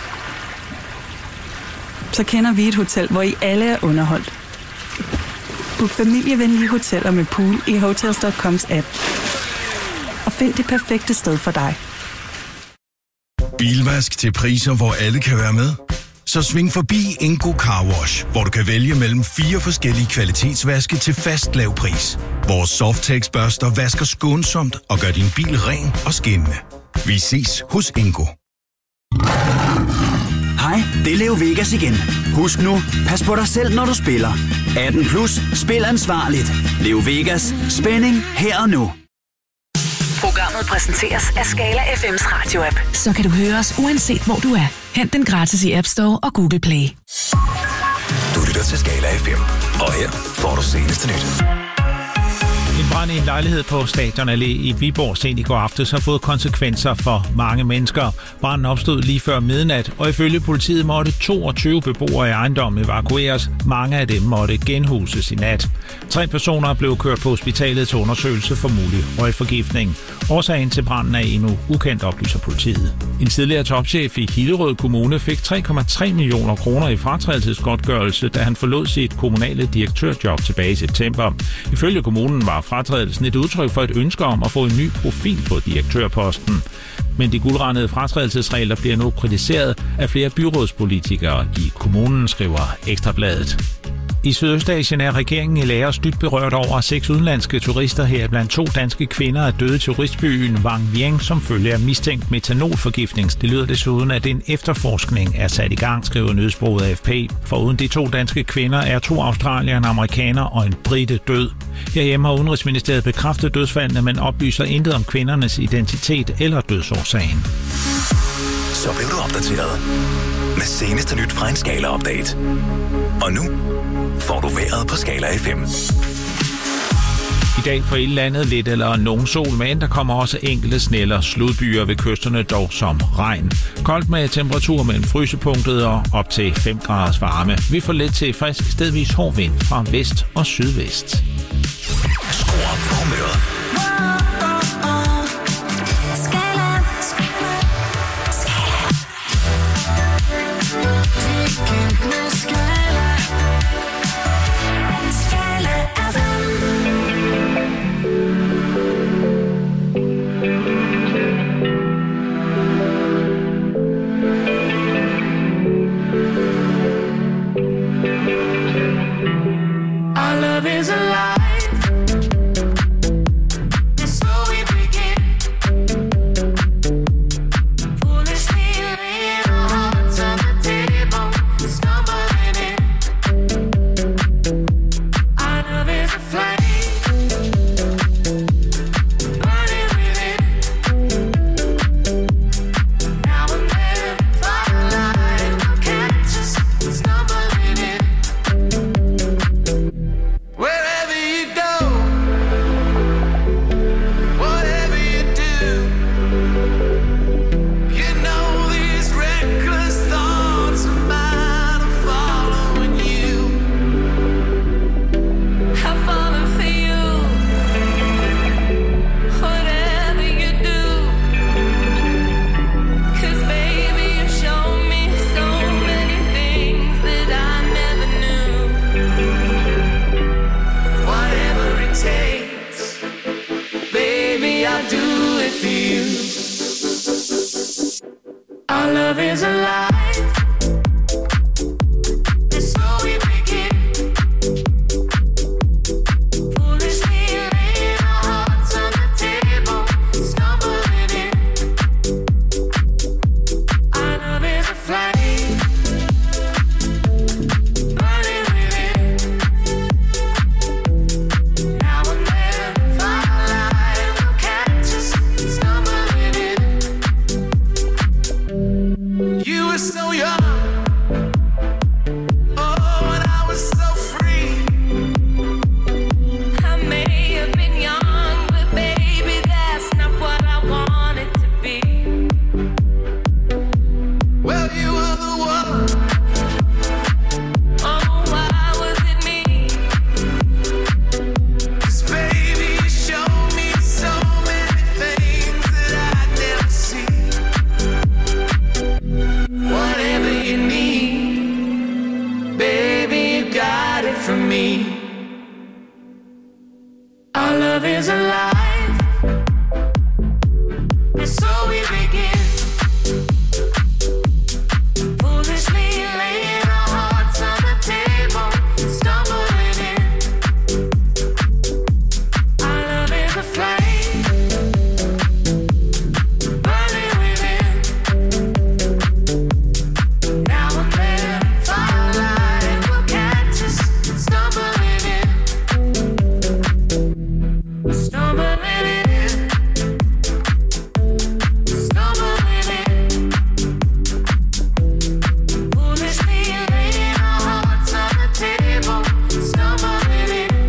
så kender vi et hotel, hvor I alle er underholdt. Book familievenlige hoteller med pool i Hotels.coms app. Og find det perfekte sted for dig. Bilvask til priser, hvor alle kan være med. Så sving forbi Ingo Car Wash, hvor du kan vælge mellem 4 forskellige kvalitetsvaske til fast lav pris. Vores Softex-børster vasker skånsomt og gør din bil ren og skinnende. Vi ses hos Ingo. Hej, det er Leo Vegas igen. Husk nu, pas på dig selv, når du spiller. 18 plus, spil ansvarligt. Leo Vegas, spænding her og nu. Programmet præsenteres af Skala FM's radio-app. Så kan du høre os uanset hvor du er. Hent den gratis i App Store og Google Play. Du lytter til Skala FM, og her får du seneste nyt. En brand i en lejlighed på Stadion Allé i Viborg sent i går aftes har fået konsekvenser for mange mennesker. Branden opstod lige før midnat, og ifølge politiet måtte 22 beboere i ejendommen evakueres. Mange af dem måtte genhuses i nat. 3 personer blev kørt på hospitalet til undersøgelse for mulig røgforgiftning. Årsagen til branden er endnu ukendt, oplyser politiet. En tidligere topchef i Hillerød Kommune fik 3,3 millioner kroner i fratrædelsesgodtgørelse, da han forlod sit kommunale direktørjob tilbage i september. Ifølge kommunen var fratrædelsen et udtryk for et ønske om at få en ny profil på direktørposten. Men de guldrandede fratrædelsesregler bliver nu kritiseret af flere byrådspolitikere i kommunen, skriver Ekstrabladet. I Sydøstasien er regeringen i Laos dybt berørt over 6 udenlandske turister, her blandt 2 danske kvinder, er døde i turistbyen Vang Vieng som følge af mistænkt metanolforgiftning. Det lyder desuden, at en efterforskning er sat i gang, skriver nyhedsbureauet AFP. Foruden de 2 danske kvinder er 2 australiere, en amerikaner og en brite død. Herhjemme har Udenrigsministeriet bekræftet dødsfaldene, men oplyser intet om kvindernes identitet eller dødsårsagen. Så blev du opdateret med seneste nyt fra en Skala-update. Og nu får du vejret på Skala FM. I dag for hele landet lidt eller nogen sol, men der kommer også enkelte sneller sludbyer ved kysterne, dog som regn. Koldt med temperatur mellem frysepunktet og op til 5 graders varme. Vi får lidt til frisk stedvis hård vind fra vest og sydvest. Skru op for humøret. Our love is alive. love is alive. And so we begin. Foolishly laying our hearts on the table, stumbling in. Our love is a flame, burning within. Now and then, firelight will catch us, stumbling in. You were so young, oh, and I was so free. I may have been young, but baby, that's not what I wanted to be. Well, you were the one. Oh, why was it me? 'Cause baby, you showed me so many things that I'd never see. Whatever you need, baby, you got it from me. Our love is alive, and so we begin. Foolishly laying our hearts on the table, stumbling in. Our love is a flame, burning within. Now and then, firelight will catch us, stumbling in. Stumbling in. Stumbling in. Foolishly laying our hearts on the table, stumbling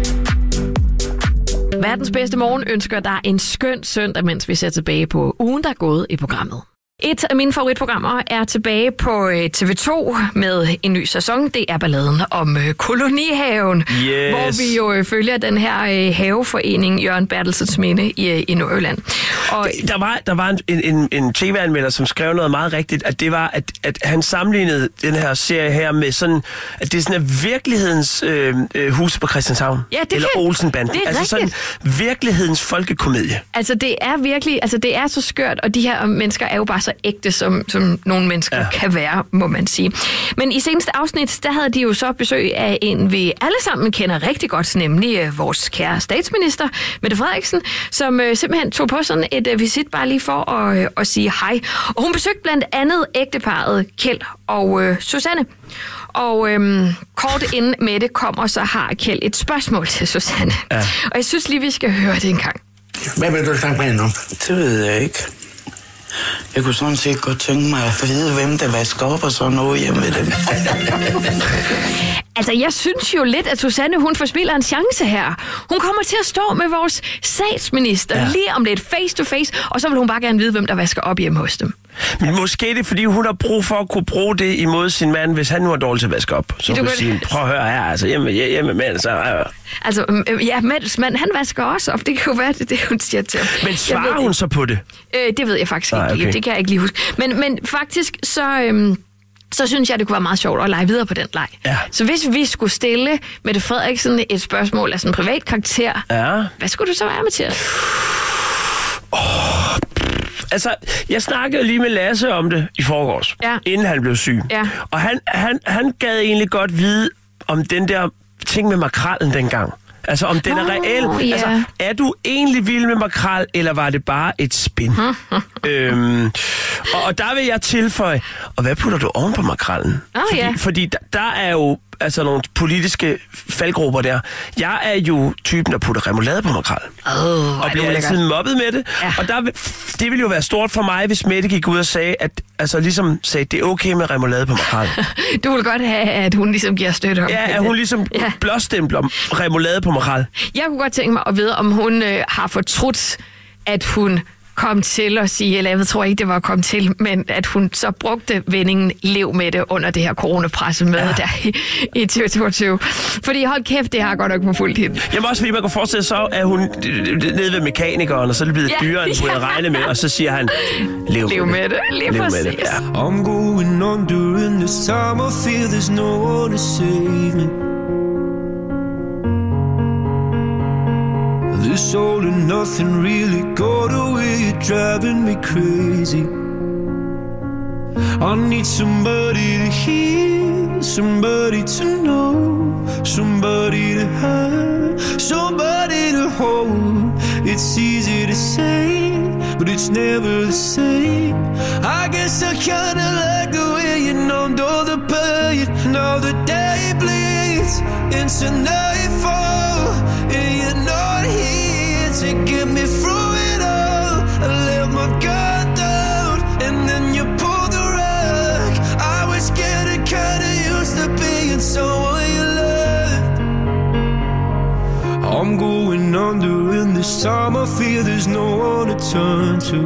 in. Verdens bedste morgen ønsker dig en skøn søndag, mens vi ser tilbage på ugen, der er gået i programmet. Et af mine favoritprogrammer er tilbage på TV2 med en ny sæson. Det er balladen om Kolonihaven, hvor vi jo følger den her haveforening Jørgen Bertelsens Minde i Nordjylland. Og der var en tv-anmelder, som skrev noget meget rigtigt, at det var, at han sammenlignede den her serie her med sådan, at det er sådan en virkelighedens hus på Christianshavn. Ja, eller Olsenbanden. Altså sådan virkelighedens folkekomedie. Altså det er virkelig, det er så skørt, og de her mennesker er jo bare så ægte, som nogle mennesker kan være, må man sige. Men i seneste afsnit, der havde de jo så besøg af en, vi alle sammen kender rigtig godt, nemlig vores kære statsminister, Mette Frederiksen, som simpelthen tog på sådan et visit bare lige for at sige hej. Og hun besøgte blandt andet ægteparret Kjeld og Susanne. Og kort inden Mette kommer, så har Kjeld et spørgsmål til Susanne. Ja. Og jeg synes lige, vi skal høre det en gang. Hvad vil du snakke med hende om? Det ved jeg ikke. Jeg kunne sådan set godt tænke mig at vide, hvem der vasker op og sådan noget hjemme med dem. Altså, jeg synes jo lidt, at Susanne, hun forspiller en chance her. Hun kommer til at stå med vores statsminister lige om lidt face to face, og så vil hun bare gerne vide, hvem der vasker op hjemme hos dem. Men måske er det, fordi hun har brug for at kunne bruge det imod sin mand, hvis han nu er dårlig til at vaske op. Så hun kan sige, prøv at høre her, altså hjemme med så... Altså, ja, Mettes mand, han vasker også op. Det kan jo være, det hun siger til ham. Men svarer hun så på det? Det ved jeg faktisk ikke. Okay. Det kan jeg ikke lige huske. Men faktisk, så synes jeg, det kunne være meget sjovt at lege videre på den leg. Ja. Så hvis vi skulle stille Mette Frederiksen et spørgsmål af sådan en privat karakter, hvad skulle du så være, Mathias? Altså, jeg snakkede lige med Lasse om det i forgårs, inden han blev syg. Ja. Og han gad egentlig godt vide om den der ting med makrellen dengang. Altså, om den er reel. Yeah. Altså, er du egentlig vild med makrel, eller var det bare et spin? Og der vil jeg tilføje, og hvad putter du oven på makrellen? Fordi der er jo altså nogle politiske faldgrupper der. Jeg er jo typen, der putter remoulade på makrel. Og bliver altid mobbet med det. Ja. Og det ville jo være stort for mig, hvis Mette gik ud og sagde, at det er okay med remoulade på makrel. Du vil godt have, at hun ligesom giver støtte om. Ja, at hun ligesom blåstempler remoulade på makrel. Jeg kunne godt tænke mig at vide, om hun har fortrudt, at hun kom til at sige, eller jeg tror ikke, det var at komme til, men at hun så brugte vendingen lev med det under det her coronapressemøde der i 2022. Fordi hold kæft, det har godt nok på fuldt hende. Jamen også fordi man kan forestille sig, at hun nede ved mekanikeren, og så er det blevet dyrere, end hun havde regnet med, og så siger han, lev med det. Lige præcis. Ja. I'm going on during this time, I feel there's no one to save me. This all and nothing really got away, you're driving me crazy. I need somebody to hear, somebody to know, somebody to have, somebody to hold. It's easy to say, but it's never the same. I guess I kinda like the way you numbed all the pain. Now the day bleeds into nightfall, and you're not here to get me through it all. I let my guard down, and then you pulled the rug. I was getting kinda used to being someone you loved. I'm going under, and this time I fear there's no one to turn to.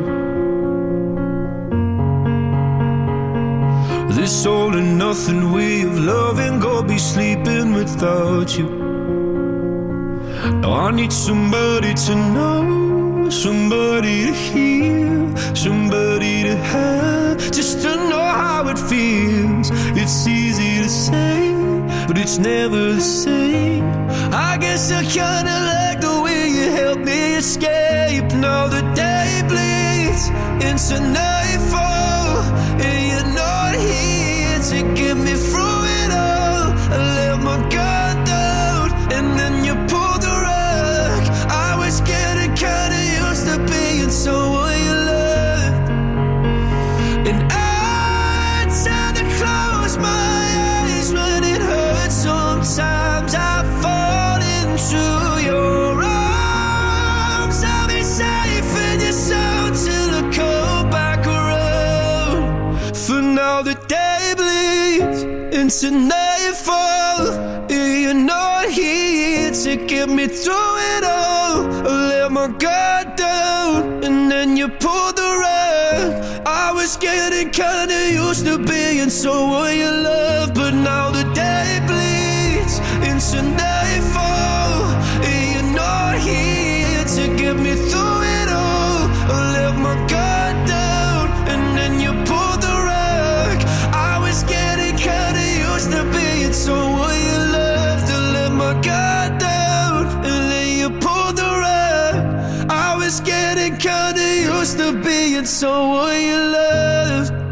This all or nothing way of loving, go be sleeping without you. Now I need somebody to know, somebody to hear, somebody to have, just to know how it feels. It's easy to say, but it's never the same. I guess I kinda like the way you help me escape. Now the day bleeds into nightfall, and you're not here to get me through it all. I let my guard down, and then you pulled the rug. I was getting kinda used to being someone you loved, and I tend to close my eyes when it hurts. Sometimes I fall into your arms. I'll be safe in your sound till I come back around. For now the day bleeds into nightfall, and you're not here to get me through it all. I let my guard down, and then you pulled the rug. I was getting kinda used to being someone you love, but now the day bleeds into nightfall, and you're not here to get me through it all. I let my guard down, and then you pulled the rug. I was getting kinda used to being someone you loved. I let my guard down, and then you pulled the rug. I was getting kinda used to being someone you loved.